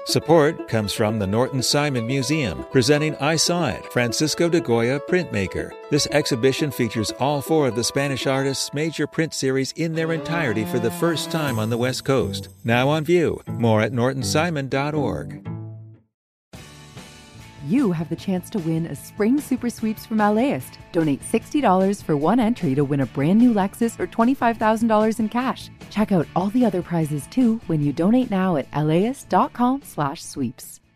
Support comes from the Norton Simon Museum, presenting I Saw It, Francisco de Goya Printmaker. This exhibition features all 4 of the Spanish artist's major print series in their entirety for the first time on the West Coast. Now on view. More at nortonsimon.org. You have the chance to win a Spring Super Sweeps from LAist. Donate $60 for one entry to win a brand new Lexus or $25,000 in cash. Check out all the other prizes too when you donate now at laist.com/sweeps.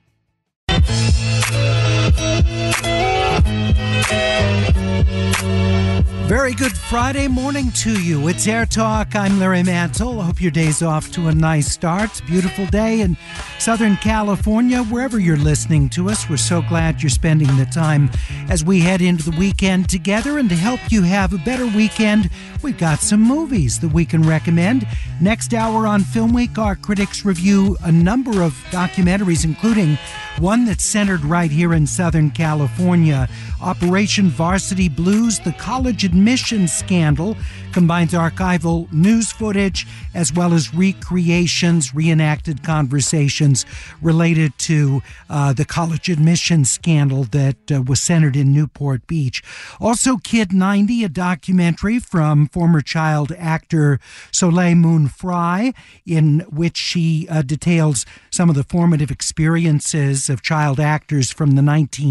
Very good Friday morning to you. It's Air Talk. I'm Larry Mantle. I hope your day's off to a nice start. It's a beautiful day in Southern California. Wherever you're listening to us, we're so glad you're spending the time as we head into the weekend together. And to help you have a better weekend, we've got some movies that we can recommend. Next hour on Film Week, our critics review a number of documentaries, including one that's centered right here in Southern California. Operation Varsity Blues, the college admission scandal, combines archival news footage as well as recreations, reenacted conversations related to the college admission scandal that was centered in Newport Beach. Also, Kid 90, a documentary from former child actor Soleil Moon Frye, in which she details some of the formative experiences of child actors from the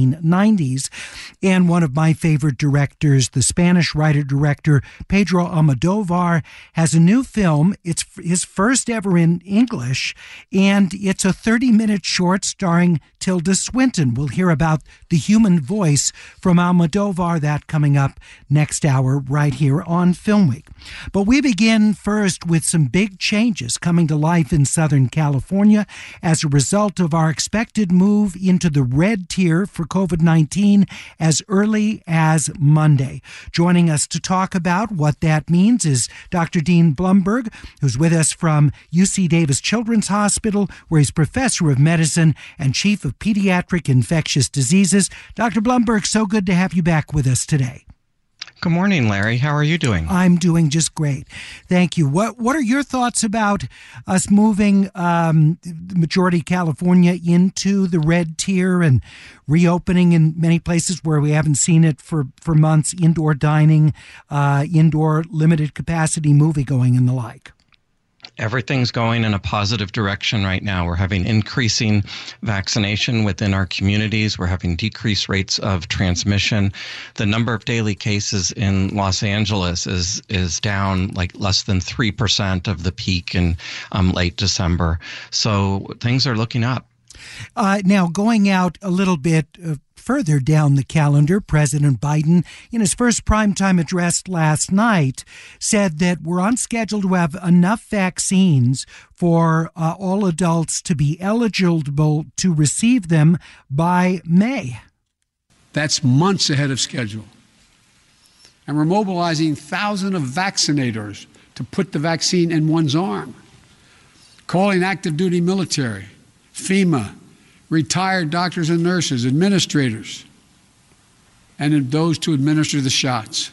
1990s. And one of my favorite directors, the Spanish writer-director Pedro Almodovar, has a new film. It's his first ever in English, and it's a 30-minute short starring Tilda Swinton. We'll hear about the human voice from Almodovar, that coming up next hour right here on Film Week. But we begin first with some big changes coming to life in Southern California as a result of our expected move into the red tier for COVID-19 as early as Monday. Joining us to talk about what that means is Dr. Dean Blumberg, who's with us from UC Davis Children's Hospital, where he's professor of medicine and chief of pediatric infectious diseases. Dr. Blumberg, so good to have you back with us today. Good morning, Larry. How are you doing? I'm doing just great. Thank you. What are your thoughts about us moving majority California into the red tier and reopening in many places where we haven't seen it for months, indoor dining, indoor limited capacity movie-going and the like? Everything's going in a positive direction right now. We're having increasing vaccination within our communities. We're having decreased rates of transmission. The number of daily cases in Los Angeles is down like less than 3% of the peak in late December. So things are looking up. Now, going out a little bit further down the calendar, President Biden, in his first primetime address last night, said that we're on schedule to have enough vaccines for all adults to be eligible to receive them by May. That's months ahead of schedule. And we're mobilizing thousands of vaccinators to put the vaccine in one's arm, calling active duty military, FEMA, retired doctors and nurses, administrators, and those to administer the shots.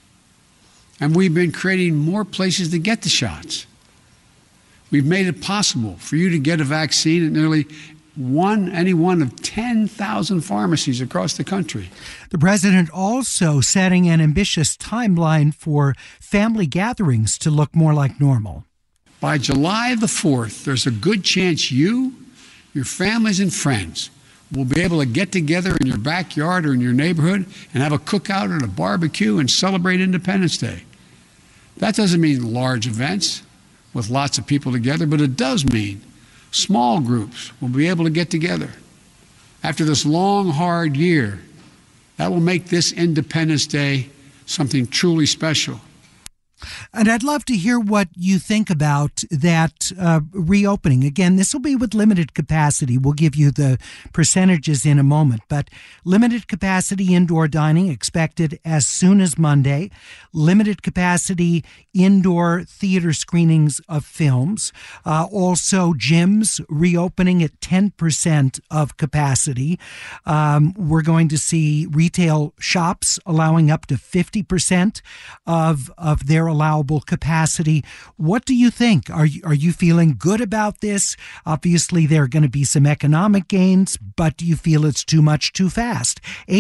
And we've been creating more places to get the shots. We've made it possible for you to get a vaccine at nearly any one of 10,000 pharmacies across the country. The president also setting an ambitious timeline for family gatherings to look more like normal. By July the 4th, there's a good chance you, your families and friends will be able to get together in your backyard or in your neighborhood and have a cookout or a barbecue and celebrate Independence Day. That doesn't mean large events with lots of people together, but it does mean small groups will be able to get together. After this long, hard year, that will make this Independence Day something truly special. And I'd love to hear what you think about that reopening. Again, this will be with limited capacity. We'll give you the percentages in a moment. But limited capacity indoor dining expected as soon as Monday. Limited capacity indoor theater screenings of films. Also, gyms reopening at 10% of capacity. We're going to see retail shops allowing up to 50% of their their allowable capacity. What do you think? Are you feeling good about this? Obviously, there are going to be some economic gains, but do you feel it's too much too fast?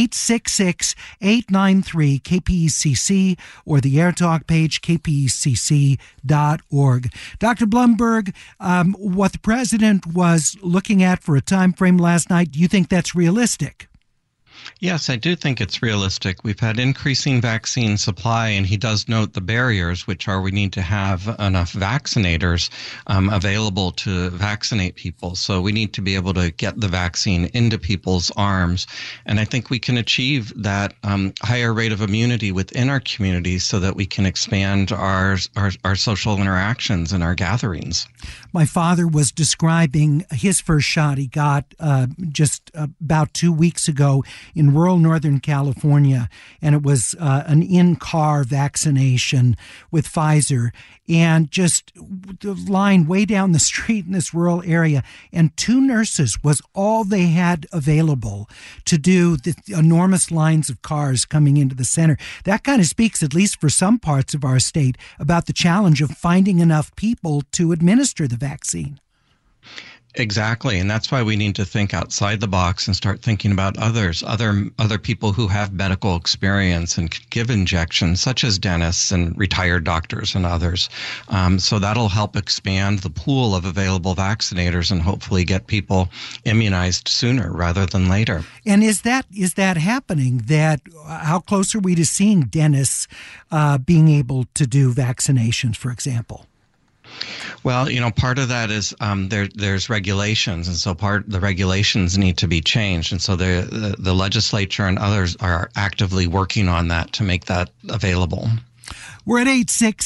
866-893-KPECC or the AirTalk page, kpecc.org. Dr. Blumberg, what the president was looking at for a time frame last night, do you think that's realistic? Yes, I do think it's realistic. We've had increasing vaccine supply, and he does note the barriers, which are we need to have enough vaccinators available to vaccinate people. So we need to be able to get the vaccine into people's arms. And I think we can achieve that higher rate of immunity within our communities so that we can expand our social interactions and our gatherings. My father was describing his first shot he got just about 2 weeks ago in rural Northern California, and it was an in-car vaccination with Pfizer, and just the line way down the street in this rural area, and 2 nurses was all they had available to do the enormous lines of cars coming into the center. That kind of speaks, at least for some parts of our state, about the challenge of finding enough people to administer the vaccine. Exactly, and that's why we need to think outside the box and start thinking about other people who have medical experience and can give injections, such as dentists and retired doctors and others. So that'll help expand the pool of available vaccinators and hopefully get people immunized sooner rather than later. And is that happening? How close are we to seeing dentists being able to do vaccinations, for example? Well, part of that is there's regulations, and so the regulations need to be changed, and so the legislature and others are actively working on that to make that available. We're at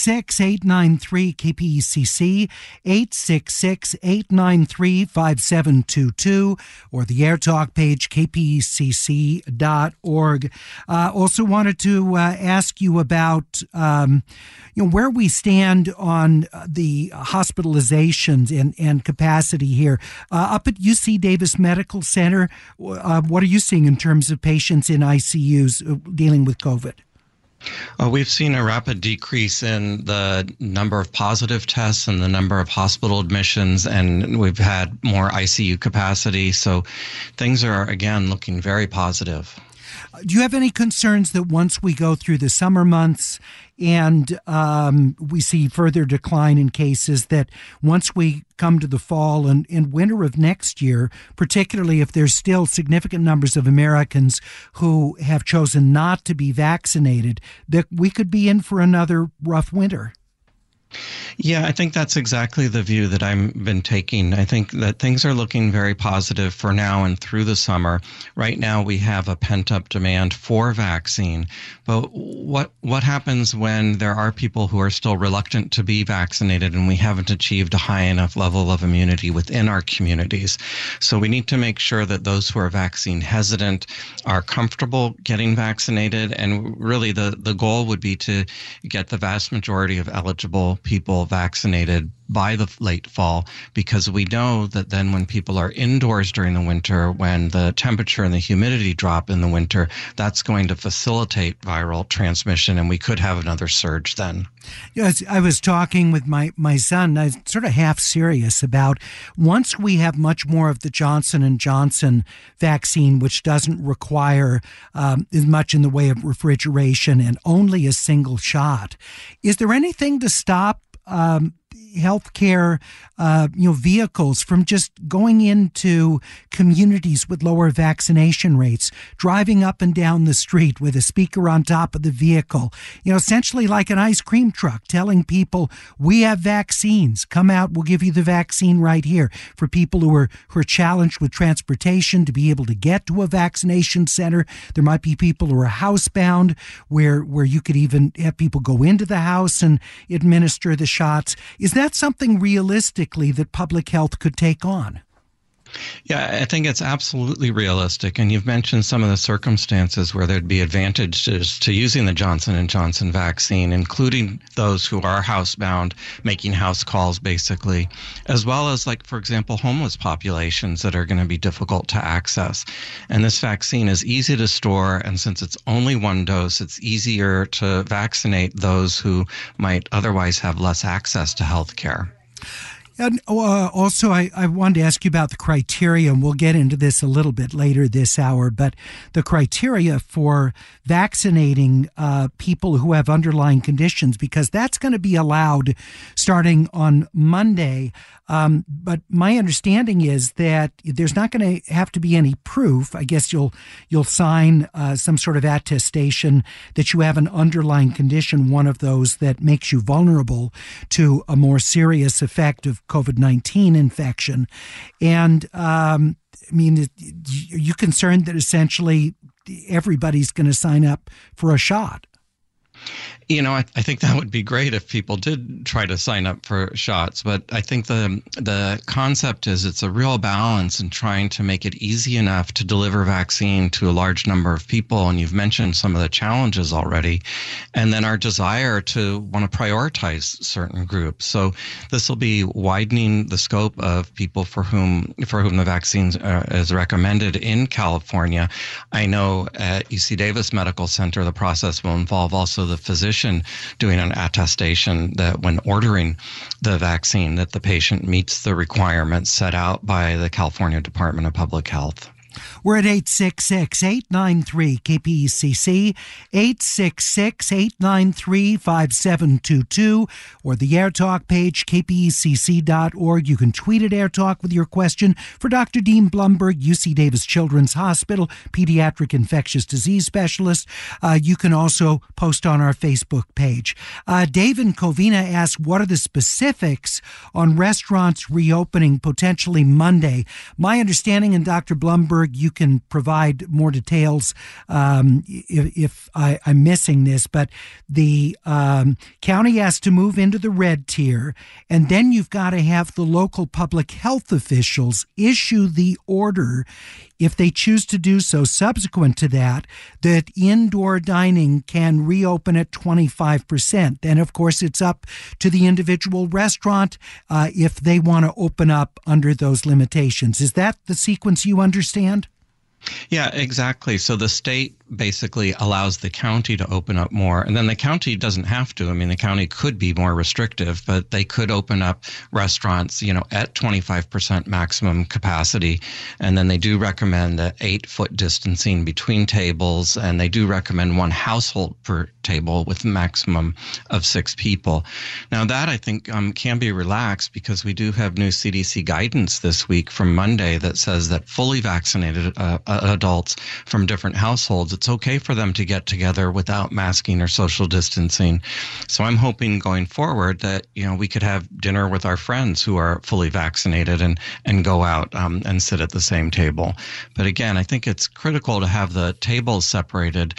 866-893-KPECC, 866-893-5722, or the AirTalk page, kpecc.org. Also wanted to ask you about where we stand on the hospitalizations and capacity here. Up at UC Davis Medical Center, what are you seeing in terms of patients in ICUs dealing with COVID? We've seen a rapid decrease in the number of positive tests and the number of hospital admissions, and we've had more ICU capacity. So things are, again, looking very positive. Do you have any concerns that once we go through the summer months and we see further decline in cases, that once we come to the fall and winter of next year, particularly if there's still significant numbers of Americans who have chosen not to be vaccinated, that we could be in for another rough winter? Yeah, I think that's exactly the view that I've been taking. I think that things are looking very positive for now and through the summer. Right now, we have a pent-up demand for vaccine. But what happens when there are people who are still reluctant to be vaccinated and we haven't achieved a high enough level of immunity within our communities? So we need to make sure that those who are vaccine hesitant are comfortable getting vaccinated. And really, the goal would be to get the vast majority of eligible people vaccinated by the late fall, because we know that then when people are indoors during the winter, when the temperature and the humidity drop in the winter, that's going to facilitate viral transmission, and we could have another surge then. Yes, I was talking with my son. I was sort of half serious about once we have much more of the Johnson & Johnson vaccine, which doesn't require as much in the way of refrigeration and only a single shot, is there anything to stop healthcare vehicles from just going into communities with lower vaccination rates, driving up and down the street with a speaker on top of the vehicle, essentially like an ice cream truck, telling people, we have vaccines, come out, we'll give you the vaccine right here. For people who are challenged with transportation to be able to get to a vaccination center, there might be people who are housebound where you could even have people go into the house and administer the shots. Is that something realistically that public health could take on? Yeah, I think it's absolutely realistic. And you've mentioned some of the circumstances where there'd be advantages to using the Johnson & Johnson vaccine, including those who are housebound, making house calls basically, as well as, like, for example, homeless populations that are going to be difficult to access. And this vaccine is easy to store. And since it's only one dose, it's easier to vaccinate those who might otherwise have less access to health care. And also, I wanted to ask you about the criteria, and we'll get into this a little bit later this hour, but the criteria for vaccinating people who have underlying conditions, because that's going to be allowed starting on Monday. But my understanding is that there's not going to have to be any proof. I guess you'll sign some sort of attestation that you have an underlying condition, one of those that makes you vulnerable to a more serious effect of COVID-19 infection. And are you concerned that essentially everybody's going to sign up for a shot? You know, I think that would be great if people did try to sign up for shots. But I think the concept is it's a real balance in trying to make it easy enough to deliver vaccine to a large number of people. And you've mentioned some of the challenges already. And then our desire to want to prioritize certain groups. So this will be widening the scope of people for whom the vaccine is recommended in California. I know at UC Davis Medical Center, the process will involve also the physician doing an attestation that when ordering the vaccine, that the patient meets the requirements set out by the California Department of Public Health. We're at 866-893-KPECC, 866-893-5722, or the AirTalk page, kpecc.org. You can tweet at AirTalk with your question for Dr. Dean Blumberg, UC Davis Children's Hospital, pediatric infectious disease specialist. You can also post on our Facebook page. Dave in Covina asks, what are the specifics on restaurants reopening potentially Monday? My understanding, and Dr. Blumberg, you can provide more details if I'm missing this, but the county has to move into the red tier, and then you've got to have the local public health officials issue the order, if they choose to do so subsequent to that indoor dining can reopen at 25%. Then, of course, it's up to the individual restaurant if they want to open up under those limitations. Is that the sequence you understand? Yeah, exactly. So the state basically allows the county to open up more, and then the county doesn't have to. I mean, the county could be more restrictive, but they could open up restaurants, at 25% maximum capacity. And then they do recommend 8-foot distancing between tables, and they do recommend one household per table with a maximum of 6 people. Now that I think can be relaxed, because we do have new CDC guidance this week from Monday that says that fully vaccinated adults from different households, it's okay for them to get together without masking or social distancing. So I'm hoping going forward that, we could have dinner with our friends who are fully vaccinated and go out and sit at the same table. But again, I think it's critical to have the tables separated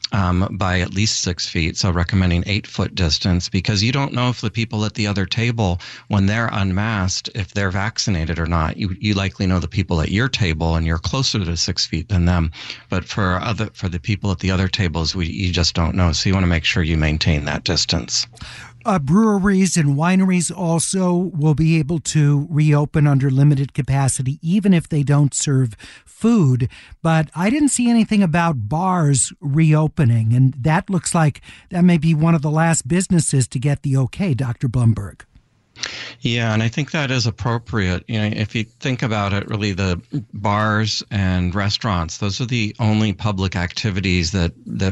by at least 6 feet, so recommending 8-foot distance, because you don't know if the people at the other table, when they're unmasked, if they're vaccinated or not. You likely know the people at your table, and you're closer to 6 feet than them. But for the people at the other tables, you just don't know. So you want to make sure you maintain that distance. Breweries and wineries also will be able to reopen under limited capacity, even if they don't serve food. But I didn't see anything about bars reopening, and that looks like that may be one of the last businesses to get the okay, Dr. Blumberg. Yeah, and I think that is appropriate. If you think about it, really the bars and restaurants, those are the only public activities that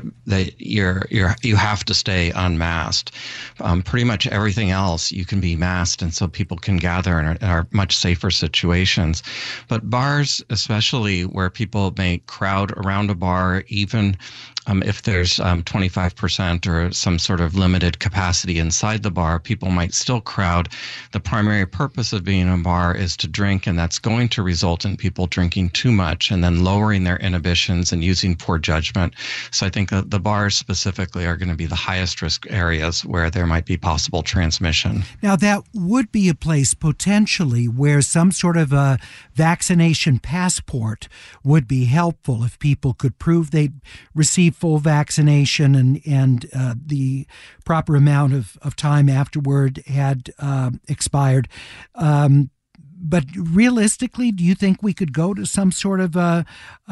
you have to stay unmasked. Pretty much everything else you can be masked, and so people can gather and are much safer situations. But bars, especially where people may crowd around a bar, even if there's 25% or some sort of limited capacity inside the bar, people might still crowd the primary purpose of being in a bar is to drink, and that's going to result in people drinking too much and then lowering their inhibitions and using poor judgment. So I think that the bars specifically are going to be the highest risk areas where there might be possible transmission. Now, that would be a place potentially where some sort of a vaccination passport would be helpful if people could prove they'd received full vaccination and the proper amount of time afterward had expired. But realistically, do you think we could go to some sort of a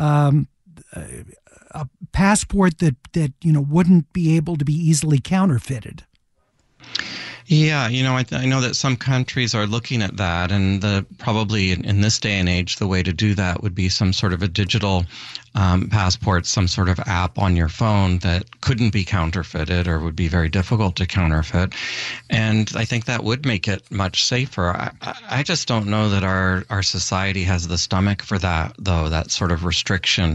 passport that wouldn't be able to be easily counterfeited? Yeah, I know that some countries are looking at that, and probably in this day and age, the way to do that would be some sort of a digital passport, some sort of app on your phone that couldn't be counterfeited or would be very difficult to counterfeit. And I think that would make it much safer. I just don't know that our society has the stomach for that, though, that sort of restriction.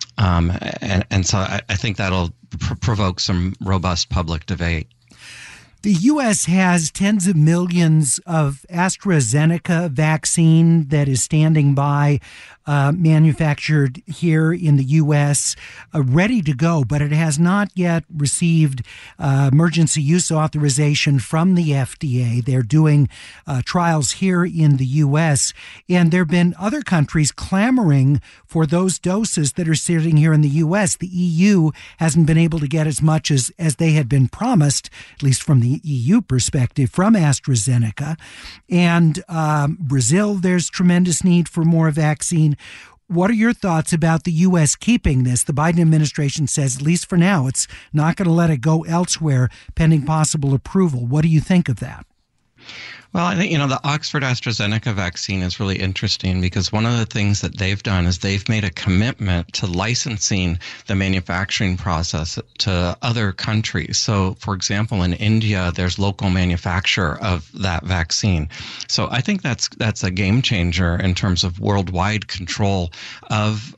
And so I think that'll provoke some robust public debate. The U.S. has tens of millions of AstraZeneca vaccine that is standing by, manufactured here in the U.S., ready to go, but it has not yet received emergency use authorization from the FDA. They're doing trials here in the U.S., and there have been other countries clamoring for those doses that are sitting here in the U.S. The EU hasn't been able to get as much as they had been promised, at least from the EU perspective, from AstraZeneca. And Brazil, there's tremendous need for more vaccine. What are your thoughts about the U.S. keeping this? The Biden administration says, at least for now, it's not going to let it go elsewhere pending possible approval. What do you think of that? Well, I think, the Oxford AstraZeneca vaccine is really interesting because one of the things that they've done is they've made a commitment to licensing the manufacturing process to other countries. So, for example, in India, there's local manufacture of that vaccine. So I think that's a game changer in terms of worldwide control of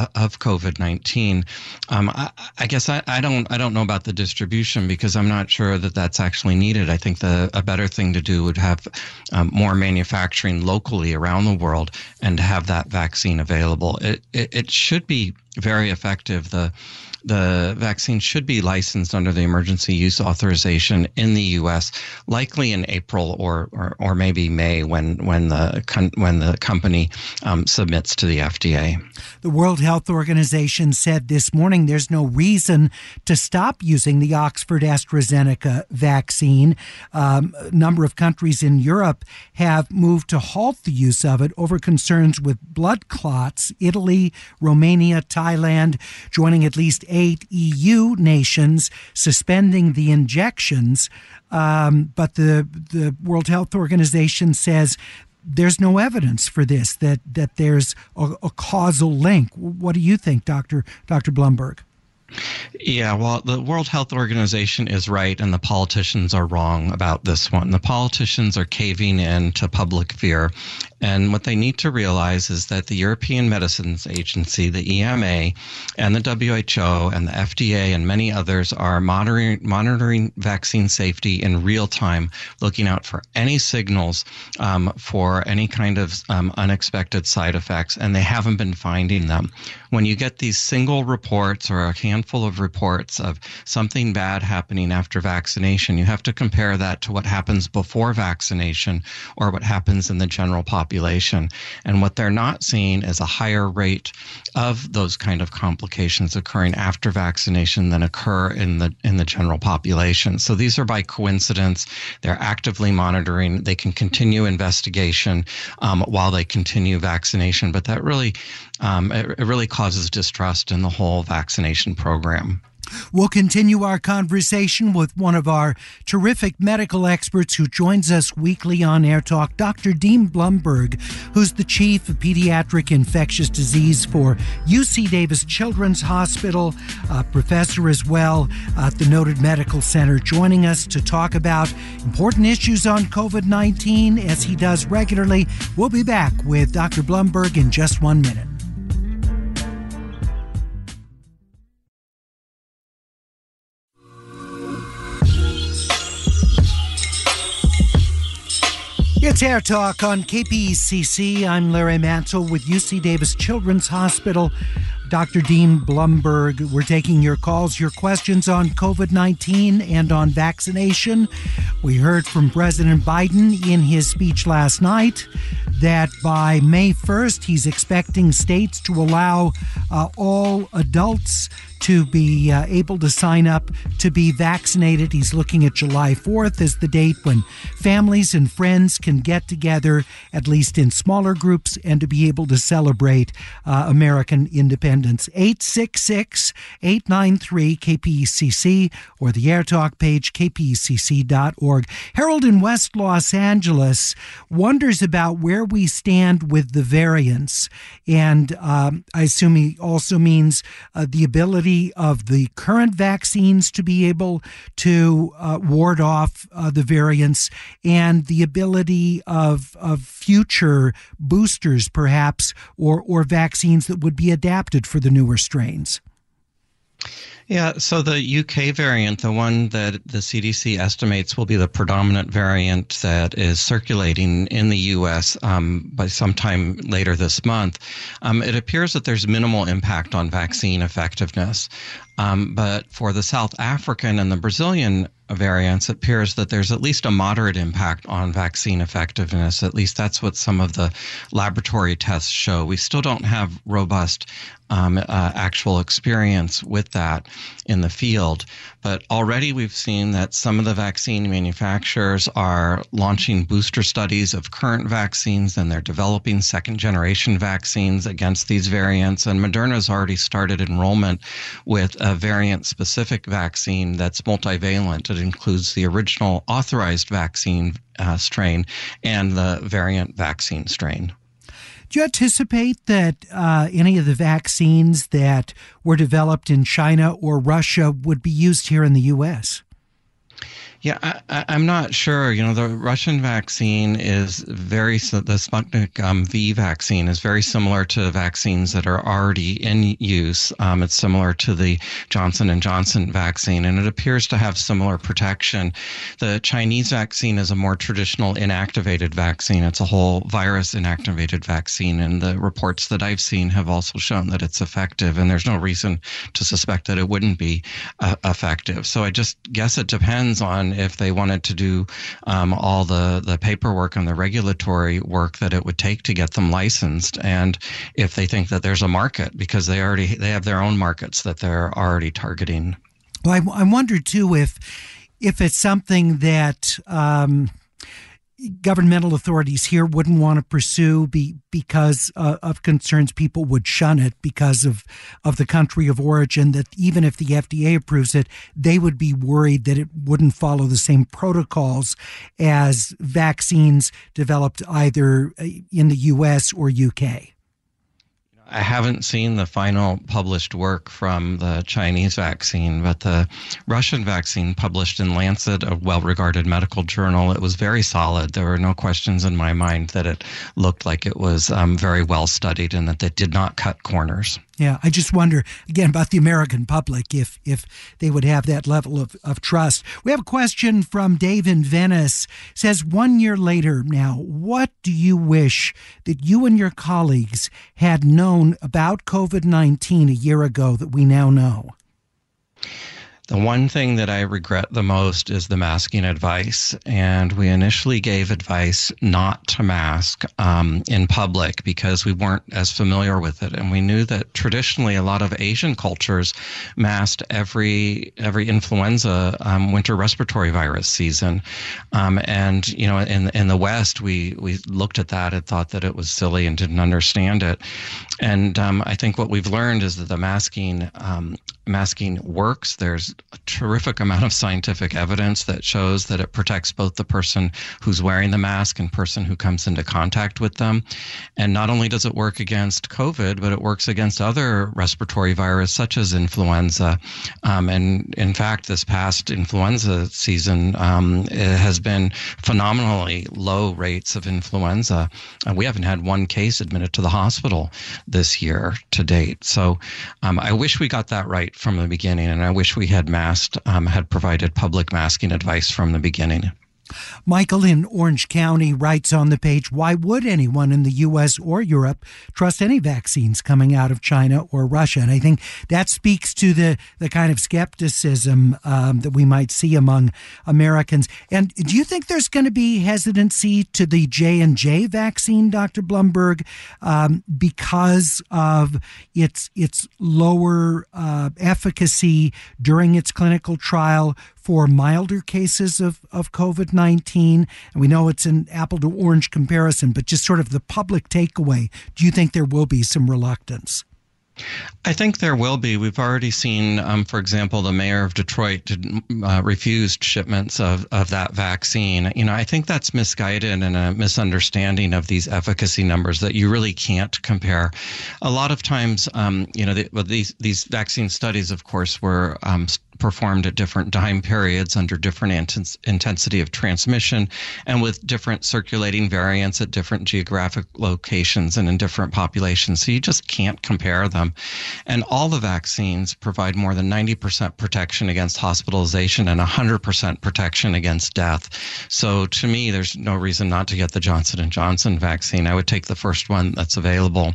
COVID-19. I guess I don't know about the distribution because I'm not sure that that's actually needed. I think a better thing to do would have more manufacturing locally around the world and have that vaccine available. It should be very effective. The vaccine should be licensed under the emergency use authorization in the U.S., likely in April or maybe May when the company submits to the FDA. The World Health Organization said this morning there's no reason to stop using the Oxford AstraZeneca vaccine. A number of countries in Europe have moved to halt the use of it over concerns with blood clots. Italy, Romania, Thailand joining at least 8 EU nations suspending the injections. But the World Health Organization says there's no evidence for this, that there's a causal link. What do you think, Dr. Blumberg? Yeah, well, the World Health Organization is right, and the politicians are wrong about this one. The politicians are caving in to public fear, and what they need to realize is that the European Medicines Agency, the EMA, and the WHO, and the FDA, and many others are monitoring vaccine safety in real time, looking out for any signals for any kind of unexpected side effects, and they haven't been finding them. When you get these single reports or a handful of reports of something bad happening after vaccination, you have to compare that to what happens before vaccination or what happens in the general population. And what they're not seeing is a higher rate of those kind of complications occurring after vaccination than occur in the general population. So these are by coincidence. They're actively monitoring. They can continue investigation while they continue vaccination, but that really it really causes distrust in the whole vaccination program. We'll continue our conversation with one of our terrific medical experts who joins us weekly on Air Talk, Dr. Dean Blumberg, who's the chief of pediatric infectious disease for UC Davis Children's Hospital, professor as well at the noted medical center, joining us to talk about important issues on COVID-19 as he does regularly. We'll be back with Dr. Blumberg in just 1 minute. It's Air Talk on KPCC. I'm Larry Mantle with UC Davis Children's Hospital. Dr. Dean Blumberg, we're taking your calls, your questions on COVID-19 and on vaccination. We heard from President Biden in his speech last night that by May 1st, he's expecting states to allow all adults to be able to sign up to be vaccinated. He's looking at July 4th as the date when families and friends can get together, at least in smaller groups, and to be able to celebrate American independence. 866-893-KPCC or the Air Talk page, kpcc.org. Harold in West Los Angeles wonders about where we stand with the variants. And I assume he also means the ability of the current vaccines to be able to ward off the variants, and the ability of future boosters, perhaps, or vaccines that would be adapted for the newer strains. Yeah, so the UK variant, the one that the CDC estimates will be the predominant variant that is circulating in the U.S. By sometime later this month, it appears that there's minimal impact on vaccine effectiveness. But for the South African and the Brazilian variants, it appears that there's at least a moderate impact on vaccine effectiveness. At least that's what some of the laboratory tests show. We still don't have robust actual experience with that in the field. But already we've seen that some of the vaccine manufacturers are launching booster studies of current vaccines, and they're developing second-generation vaccines against these variants. And Moderna's already started enrollment with a variant-specific vaccine that's multivalent. It includes the original authorized vaccine strain and the variant vaccine strain. Do you anticipate that any of the vaccines that were developed in China or Russia would be used here in the U.S.? Yeah, I'm not sure. You know, the Russian vaccine is the Sputnik V vaccine is very similar to vaccines that are already in use. It's similar to the Johnson & Johnson vaccine, and it appears to have similar protection. The Chinese vaccine is a more traditional inactivated vaccine. It's a whole virus inactivated vaccine, and the reports that I've seen have also shown that it's effective, and there's no reason to suspect that it wouldn't be effective. So I just guess it depends on if they wanted to do all the paperwork and the regulatory work that it would take to get them licensed, and if they think that there's a market, because they have their own markets that they're already targeting. Well, I wonder too if it's something that governmental authorities here wouldn't want to pursue because of concerns people would shun it because of the country of origin, that even if the FDA approves it, they would be worried that it wouldn't follow the same protocols as vaccines developed either in the U.S. or UK. I haven't seen the final published work from the Chinese vaccine, but the Russian vaccine published in Lancet, a well-regarded medical journal, it was very solid. There were no questions in my mind that it looked like it was very well studied and that it did not cut corners. Yeah, I just wonder, again, about the American public, if they would have that level of trust. We have a question from Dave in Venice. It says, 1 year later now, what do you wish that you and your colleagues had known about COVID-19 a year ago that we now know? The one thing that I regret the most is the masking advice. And we initially gave advice not to mask in public because we weren't as familiar with it. And we knew that traditionally a lot of Asian cultures masked every influenza winter respiratory virus season. And, you know, in the West, we looked at that and thought that it was silly and didn't understand it. And I think what we've learned is that the masking works. There's a terrific amount of scientific evidence that shows that it protects both the person who's wearing the mask and person who comes into contact with them. And not only does it work against COVID, but it works against other respiratory viruses such as influenza. And in fact, this past influenza season, it has been phenomenally low rates of influenza. We haven't had one case admitted to the hospital this year to date. So I wish we got that right from the beginning, and I wish we had provided public masking advice from the beginning. Michael in Orange County writes on the page, why would anyone in the U.S. or Europe trust any vaccines coming out of China or Russia? And I think that speaks to the kind of skepticism that we might see among Americans. And do you think there's going to be hesitancy to the J&J vaccine, Dr. Blumberg, because of its lower efficacy during its clinical trial for milder cases of COVID-19? And we know it's an apple to orange comparison, but just sort of the public takeaway, do you think there will be some reluctance? I think there will be. We've already seen, for example, the mayor of Detroit refused shipments of that vaccine. I think that's misguided and a misunderstanding of these efficacy numbers that you really can't compare. A lot of times, these vaccine studies, of course, were performed at different time periods under different intensity of transmission and with different circulating variants at different geographic locations and in different populations. So you just can't compare them. And all the vaccines provide more than 90% protection against hospitalization and 100% protection against death. So to me, there's no reason not to get the Johnson & Johnson vaccine. I would take the first one that's available.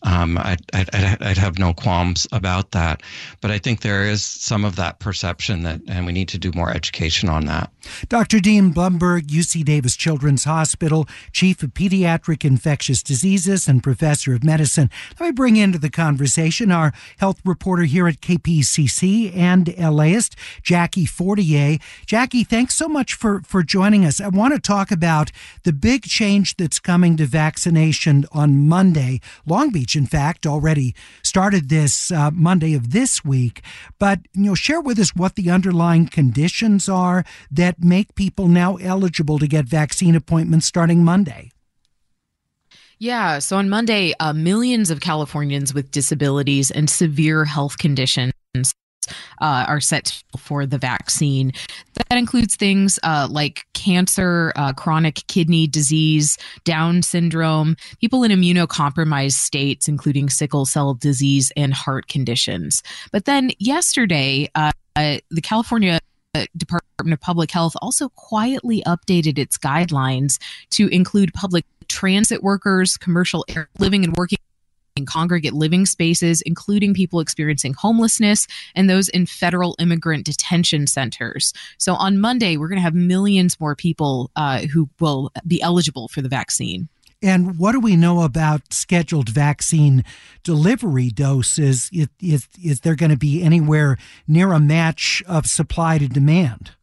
I'd have no qualms about that. But I think there is some of that perception and we need to do more education on that. Dr. Dean Blumberg, UC Davis Children's Hospital, Chief of Pediatric Infectious Diseases and Professor of Medicine. Let me bring into the conversation our health reporter here at KPCC and LAist, Jackie Fortier. Jackie, thanks so much for joining us. I want to talk about the big change that's coming to vaccination on Monday. Long Beach, in fact, already started this Monday of this week. But, share with us what the underlying conditions are that make people now eligible to get vaccine appointments starting Monday. Yeah, so on Monday, millions of Californians with disabilities and severe health conditions are set for the vaccine. That includes things like cancer, chronic kidney disease, Down syndrome, people in immunocompromised states, including sickle cell disease and heart conditions. But then yesterday, the California Department of Public Health also quietly updated its guidelines to include public transit workers, commercial living and working in congregate living spaces, including people experiencing homelessness and those in federal immigrant detention centers. So on Monday, we're going to have millions more people who will be eligible for the vaccine. And what do we know about scheduled vaccine delivery doses? Is there going to be anywhere near a match of supply to demand?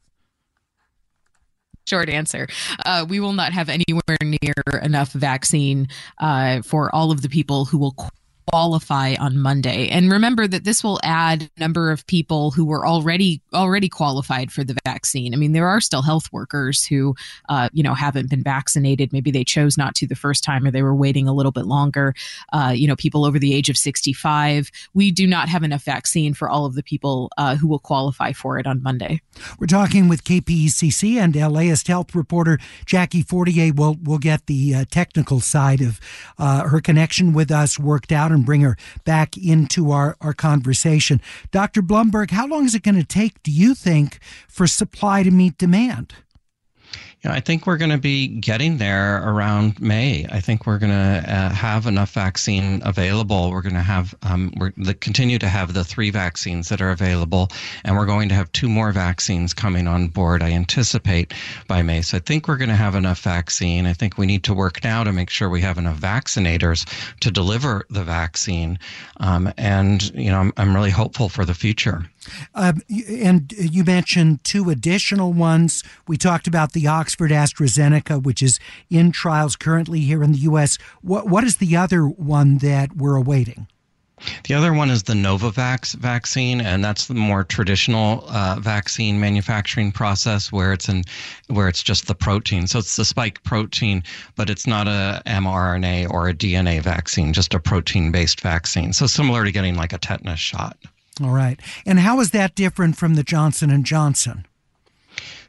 Short answer. We will not have anywhere near enough vaccine for all of the people who will qualify on Monday. And remember that this will add a number of people who were already qualified for the vaccine. I mean, there are still health workers who, haven't been vaccinated. Maybe they chose not to the first time or they were waiting a little bit longer. People over the age of 65. We do not have enough vaccine for all of the people who will qualify for it on Monday. We're talking with KPCC and LAist health reporter Jackie Fortier. We'll get the technical side of her connection with us worked out and bring her back into our conversation. Dr. Blumberg, how long is it going to take, do you think, for supply to meet demand? I think we're going to be getting there around May. I think we're going to have enough vaccine available. We're going to have continue to have the 3 vaccines that are available, and we're going to have 2 more vaccines coming on board, I anticipate, by May. So I think we're going to have enough vaccine. I think we need to work now to make sure we have enough vaccinators to deliver the vaccine. I'm really hopeful for the future. And you mentioned 2 additional ones. We talked about the Oxford AstraZeneca, which is in trials currently here in the U.S. What is the other one that we're awaiting? The other one is the Novavax vaccine, and that's the more traditional vaccine manufacturing process where it's just the protein. So it's the spike protein, but it's not a mRNA or a DNA vaccine, just a protein-based vaccine. So similar to getting like a tetanus shot. All right. And how is that different from the Johnson & Johnson?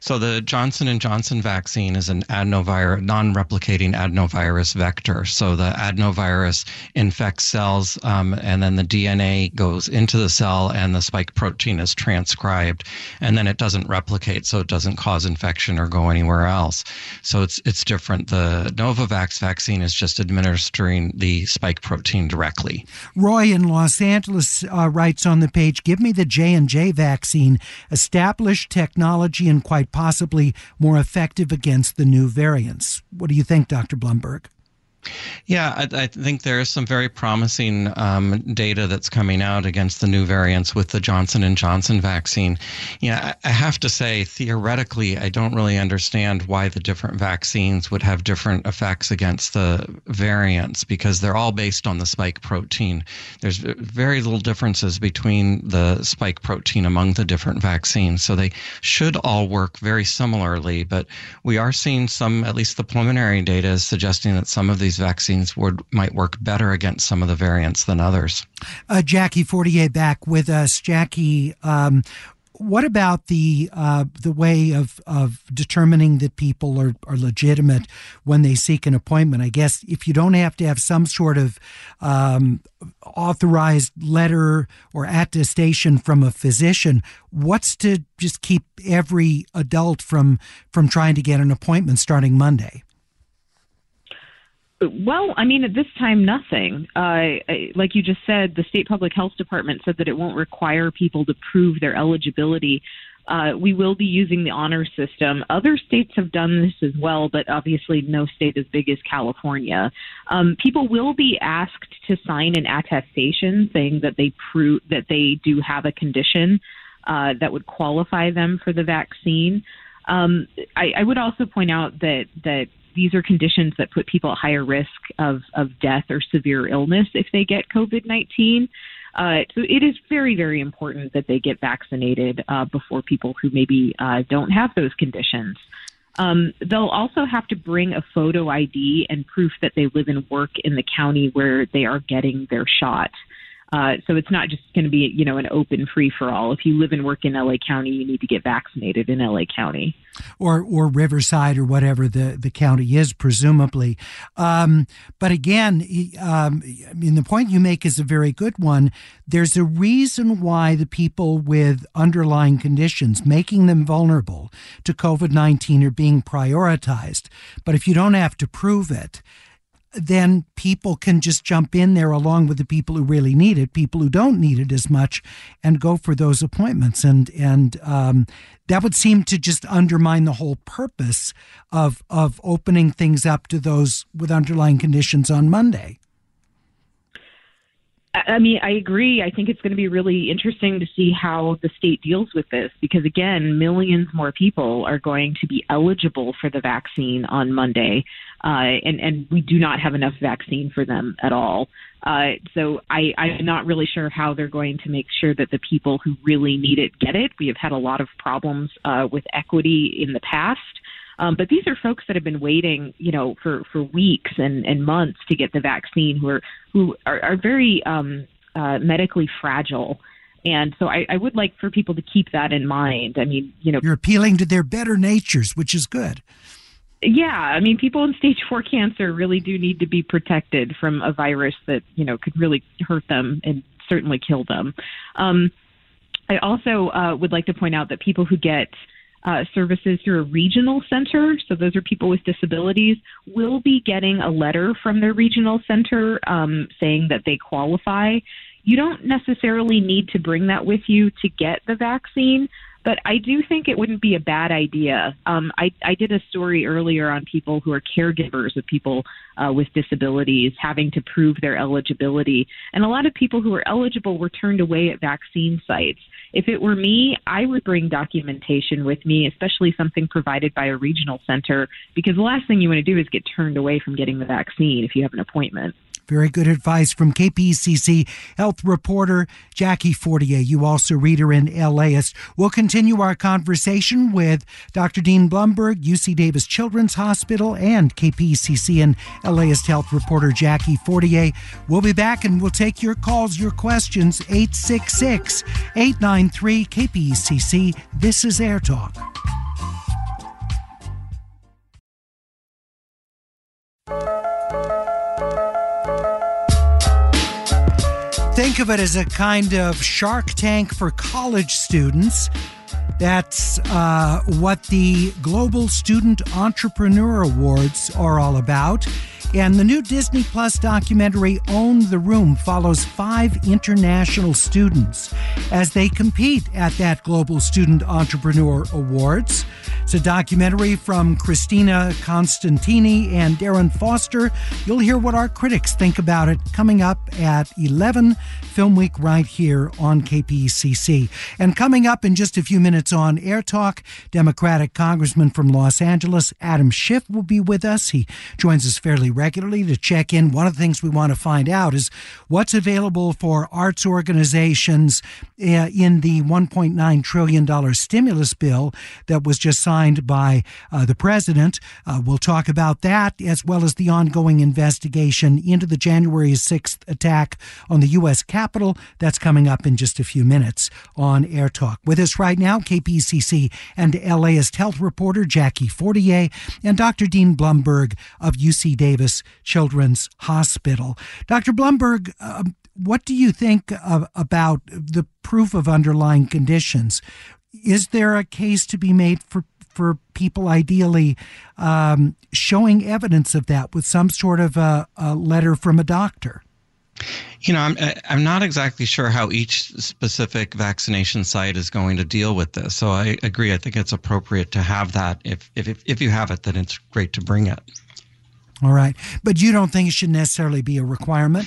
So the Johnson & Johnson vaccine is an non-replicating adenovirus vector. So the adenovirus infects cells, and then the DNA goes into the cell, and the spike protein is transcribed, and then it doesn't replicate, so it doesn't cause infection or go anywhere else. So it's different. The Novavax vaccine is just administering the spike protein directly. Roy in Los Angeles writes on the page, give me the J&J vaccine, established technology and quite possibly more effective against the new variants. What do you think, Dr. Blumberg? Yeah, I think there is some very promising data that's coming out against the new variants with the Johnson & Johnson vaccine. Yeah, I have to say, theoretically, I don't really understand why the different vaccines would have different effects against the variants, because they're all based on the spike protein. There's very little differences between the spike protein among the different vaccines, so they should all work very similarly. But we are seeing some, at least the preliminary data is suggesting that some of these vaccines might work better against some of the variants than others. Jackie Fortier back with us. Jackie, what about the way of determining that people are legitimate when they seek an appointment? I guess if you don't have to have some sort of authorized letter or attestation from a physician, what's to just keep every adult from trying to get an appointment starting Monday? Well, I mean, at this time, nothing. Like you just said, the state public health department said that it won't require people to prove their eligibility. We will be using the honor system. Other states have done this as well, but obviously no state as big as California. People will be asked to sign an attestation saying that they prove that they do have a condition that would qualify them for the vaccine. I would also point out that these are conditions that put people at higher risk of death or severe illness if they get COVID-19. So it is very, very important that they get vaccinated before people who maybe don't have those conditions. They'll also have to bring a photo ID and proof that they live and work in the county where they are getting their shot. So it's not just going to be, an open free-for-all. If you live and work in L.A. County, you need to get vaccinated in L.A. County. Or Riverside or whatever the county is, presumably. But again, the point you make is a very good one. There's a reason why the people with underlying conditions, making them vulnerable to COVID-19, are being prioritized. But if you don't have to prove it, then people can just jump in there along with the people who really need it, people who don't need it as much, and go for those appointments. And that would seem to just undermine the whole purpose of opening things up to those with underlying conditions on Monday. I mean, I agree. I think it's going to be really interesting to see how the state deals with this because, again, millions more people are going to be eligible for the vaccine on Monday, and we do not have enough vaccine for them at all. So I'm not really sure how they're going to make sure that the people who really need it get it. We have had a lot of problems with equity in the past. But these are folks that have been waiting, for weeks and months to get the vaccine who are very medically fragile. And so I would like for people to keep that in mind. I mean, You're appealing to their better natures, which is good. Yeah. I mean, people in stage 4 cancer really do need to be protected from a virus that, could really hurt them and certainly kill them. I also would like to point out that people who get services through a regional center, so those are people with disabilities, will be getting a letter from their regional center saying that they qualify. You don't necessarily need to bring that with you to get the vaccine, but I do think it wouldn't be a bad idea. I did a story earlier on people who are caregivers of people with disabilities having to prove their eligibility, and a lot of people who are eligible were turned away at vaccine sites. If it were me, I would bring documentation with me, especially something provided by a regional center, because the last thing you want to do is get turned away from getting the vaccine if you have an appointment. Very good advice from KPCC health reporter Jackie Fortier. You also read her in LAist. We'll continue our conversation with Dr. Dean Blumberg, UC Davis Children's Hospital, and KPCC and LAist health reporter Jackie Fortier. We'll be back and we'll take your calls, your questions, 866-893-KPCC. This is Air Talk. Think of it as a kind of Shark Tank for college students. That's what the Global Student Entrepreneur Awards are all about. And the new Disney Plus documentary, Own the Room, follows 5 international students as they compete at that Global Student Entrepreneur Awards. It's a documentary from Christina Constantini and Darren Foster. You'll hear what our critics think about it coming up at 11 Film Week right here on KPCC. And coming up in just a few minutes on Air Talk, Democratic Congressman from Los Angeles, Adam Schiff, will be with us. He joins us fairly regularly to check in. One of the things we want to find out is what's available for arts organizations in the $1.9 trillion stimulus bill that was just signed by the president. We'll talk about that, as well as the ongoing investigation into the January 6th attack on the U.S. Capitol. That's coming up in just a few minutes on Air Talk. With us right now, KPCC and LAist health reporter Jackie Fortier and Dr. Dean Blumberg of UC Davis Children's Hospital. Dr. Blumberg, what do you think about the proof of underlying conditions? Is there a case to be made for people ideally showing evidence of that with some sort of a letter from a doctor? You know, I'm not exactly sure how each specific vaccination site is going to deal with this. So I agree. I think it's appropriate to have that. If you have it, then it's great to bring it. All right. But you don't think it should necessarily be a requirement?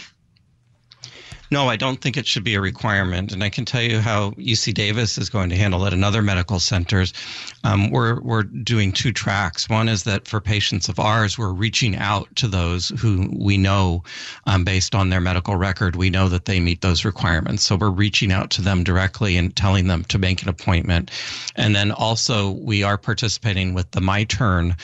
No, I don't think it should be a requirement. And I can tell you how UC Davis is going to handle it and other medical centers. We're doing 2 tracks. One is that for patients of ours, we're reaching out to those who we know, based on their medical record, we know that they meet those requirements. So we're reaching out to them directly and telling them to make an appointment. And then also we are participating with the My Turn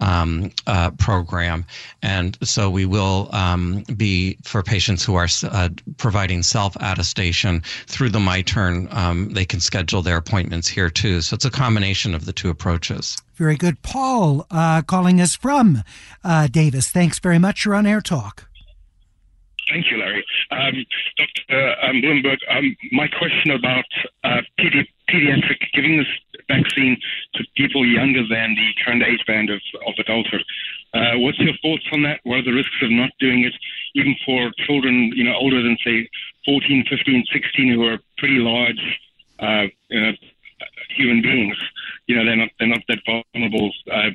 program. And so we will be, for patients who are providing self-attestation through the My Turn, they can schedule their appointments here too. So it's a combination of the 2 approaches. Very good. Paul, calling us from Davis. Thanks very much. You're on Air Talk. Thank you, Larry. Dr. Bloomberg, my question about pediatric, giving this vaccine to people younger than the current age band of adulthood. What's your thoughts on that? What are the risks of not doing it, even for children, older than, say, 14, 15, 16, who are pretty large human beings? They're not that vulnerable.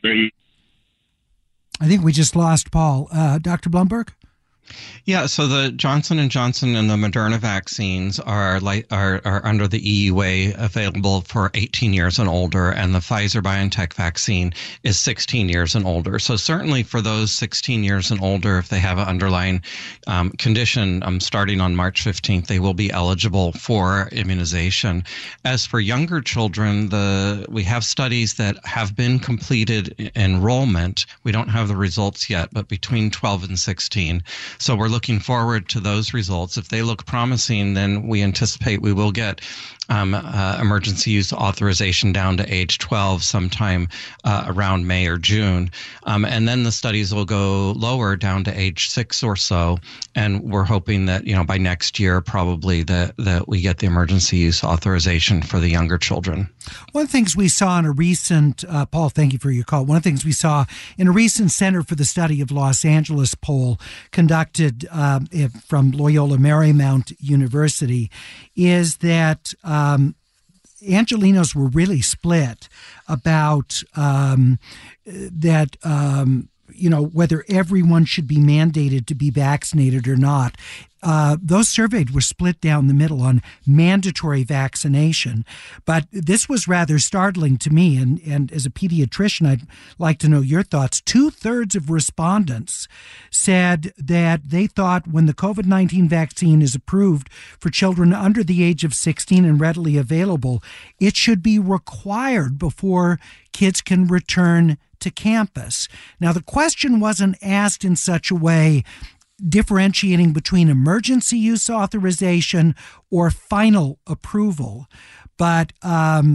I think we just lost Paul. Dr. Blumberg? Yeah, so the Johnson & Johnson and the Moderna vaccines are under the EUA available for 18 years and older, and the Pfizer-BioNTech vaccine is 16 years and older. So certainly for those 16 years and older, if they have an underlying condition, starting on March 15th, they will be eligible for immunization. As for younger children, we have studies that have been completed enrollment. We don't have the results yet, but between 12 and 16. So we're looking forward to those results. If they look promising, then we anticipate we will get emergency use authorization down to age 12 sometime around May or June. And then the studies will go lower down to age 6 or so. And we're hoping that, by next year, probably that we get the emergency use authorization for the younger children. One of the things we saw in a recent, Paul, thank you for your call. One of the things we saw in a recent Center for the Study of Los Angeles poll conducted from Loyola Marymount University is that Angelenos were really split about whether everyone should be mandated to be vaccinated or not. Those surveyed were split down the middle on mandatory vaccination. But this was rather startling to me. And as a pediatrician, I'd like to know your thoughts. 2/3 of respondents said that they thought when the COVID-19 vaccine is approved for children under the age of 16 and readily available, it should be required before kids can return to campus. Now, the question wasn't asked in such a way differentiating between emergency use authorization or final approval. But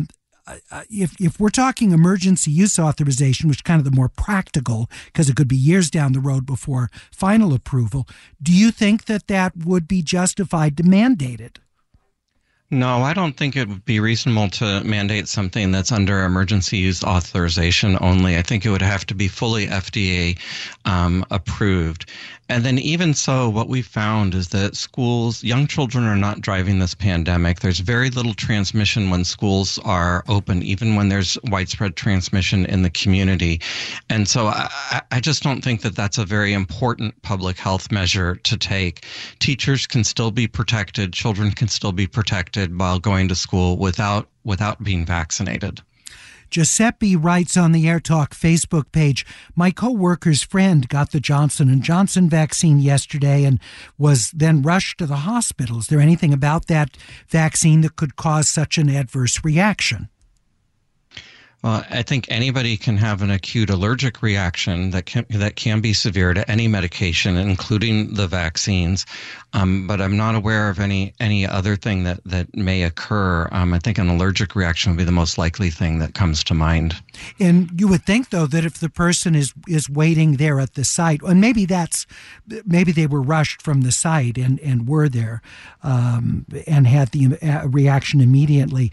if we're talking emergency use authorization, which is kind of the more practical, because it could be years down the road before final approval, do you think that would be justified to mandate it? No, I don't think it would be reasonable to mandate something that's under emergency use authorization only. I think it would have to be fully FDA approved. And then even so, what we found is that young children are not driving this pandemic. There's very little transmission when schools are open, even when there's widespread transmission in the community. And so I just don't think that that's a very important public health measure to take. Teachers can still be protected. Children can still be protected while going to school without being vaccinated. Giuseppe writes on the Air Talk Facebook page, my co-worker's friend got the Johnson & Johnson vaccine yesterday and was then rushed to the hospital. Is there anything about that vaccine that could cause such an adverse reaction? Well, I think anybody can have an acute allergic reaction that can be severe to any medication, including the vaccines. But I'm not aware of any other thing that may occur. I think an allergic reaction would be the most likely thing that comes to mind. And you would think, though, that if the person is waiting there at the site, and maybe they were rushed from the site and were there and had the reaction immediately.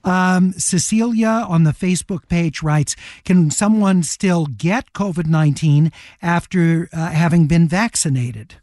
Cecilia on the Facebook page writes, can someone still get COVID-19 after having been vaccinated?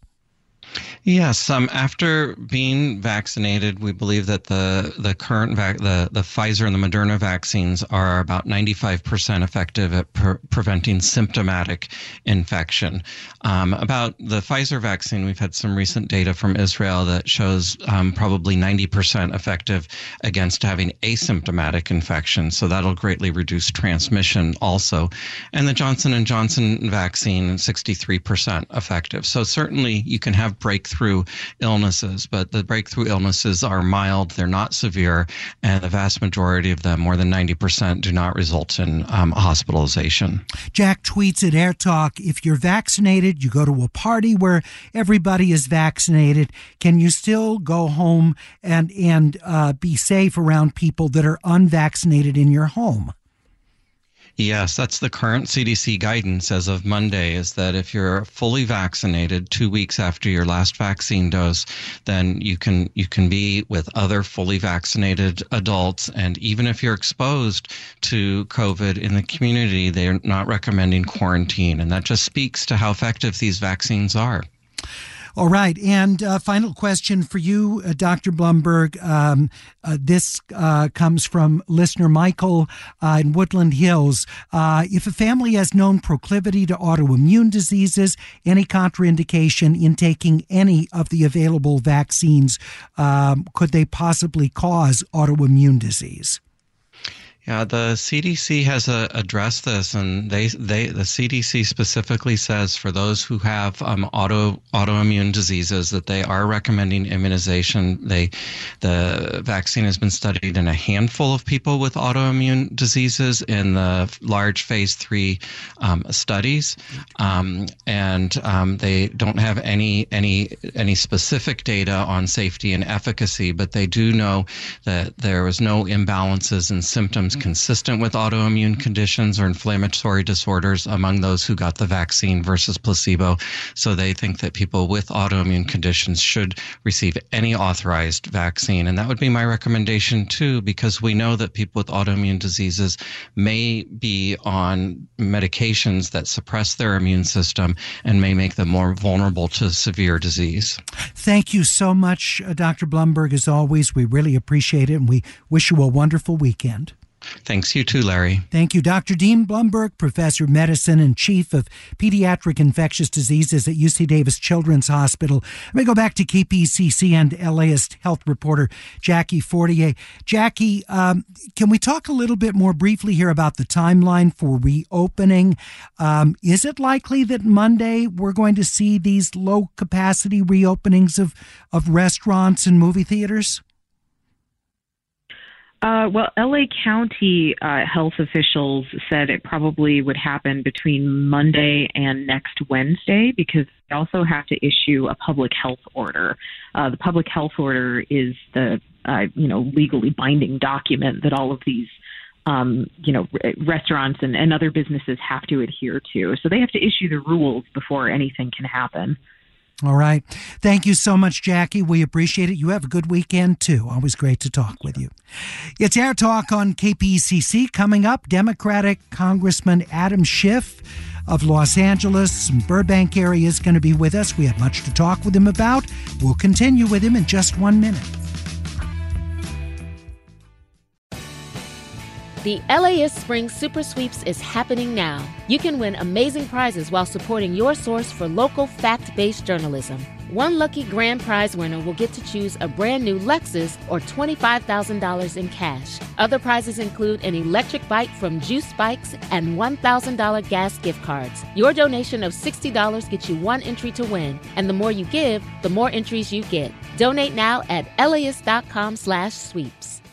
Yes, after being vaccinated, we believe that the current the Pfizer and the Moderna vaccines are about 95% effective at preventing symptomatic infection. About the Pfizer vaccine, we've had some recent data from Israel that shows probably 90% effective against having asymptomatic infection. So that'll greatly reduce transmission also. And the Johnson & Johnson vaccine, 63% effective. So certainly you can have breakthrough illnesses, but the breakthrough illnesses are mild, they're not severe, and the vast majority of them, more than 90%, do not result in hospitalization. Jack tweets at Air Talk, if you're vaccinated, you go to a party where everybody is vaccinated, can you still go home and be safe around people that are unvaccinated in your home? Yes, that's the current CDC guidance as of Monday, is that if you're fully vaccinated 2 weeks after your last vaccine dose, then you can be with other fully vaccinated adults. And even if you're exposed to COVID in the community, they're not recommending quarantine. And that just speaks to how effective these vaccines are. All right. And final question for you, Dr. Blumberg. This comes from listener Michael in Woodland Hills. If a family has known proclivity to autoimmune diseases, any contraindication in taking any of the available vaccines, could they possibly cause autoimmune disease? Yeah, the CDC has addressed this, and the CDC specifically says for those who have autoimmune diseases that they are recommending immunization. The vaccine has been studied in a handful of people with autoimmune diseases in the large phase 3 studies, and they don't have any specific data on safety and efficacy, but they do know that there was no imbalances in symptoms consistent with autoimmune conditions or inflammatory disorders among those who got the vaccine versus placebo. So they think that people with autoimmune conditions should receive any authorized vaccine. And that would be my recommendation too, because we know that people with autoimmune diseases may be on medications that suppress their immune system and may make them more vulnerable to severe disease. Thank you so much, Dr. Blumberg. As always, we really appreciate it, and we wish you a wonderful weekend. Thanks. You too, Larry. Thank you. Dr. Dean Blumberg, Professor of Medicine and Chief of Pediatric Infectious Diseases at UC Davis Children's Hospital. Let me go back to KPCC and LAist health reporter Jackie Fortier. Jackie, can we talk a little bit more briefly here about the timeline for reopening? Is it likely that Monday we're going to see these low-capacity reopenings of restaurants and movie theaters? Well, LA County health officials said it probably would happen between Monday and next Wednesday, because they also have to issue a public health order. The public health order is the legally binding document that all of these restaurants and other businesses have to adhere to. So they have to issue the rules before anything can happen. All right. Thank you so much, Jackie. We appreciate it. You have a good weekend, too. Always great to talk with you. It's Air Talk on KPCC. Coming up, Democratic Congressman Adam Schiff of Los Angeles and Burbank area is going to be with us. We have much to talk with him about. We'll continue with him in just 1 minute. The LAist Spring Super Sweeps is happening now. You can win amazing prizes while supporting your source for local fact-based journalism. One lucky grand prize winner will get to choose a brand new Lexus or $25,000 in cash. Other prizes include an electric bike from Juice Bikes and $1,000 gas gift cards. Your donation of $60 gets you one entry to win, and the more you give, the more entries you get. Donate now at LAist.com/sweeps.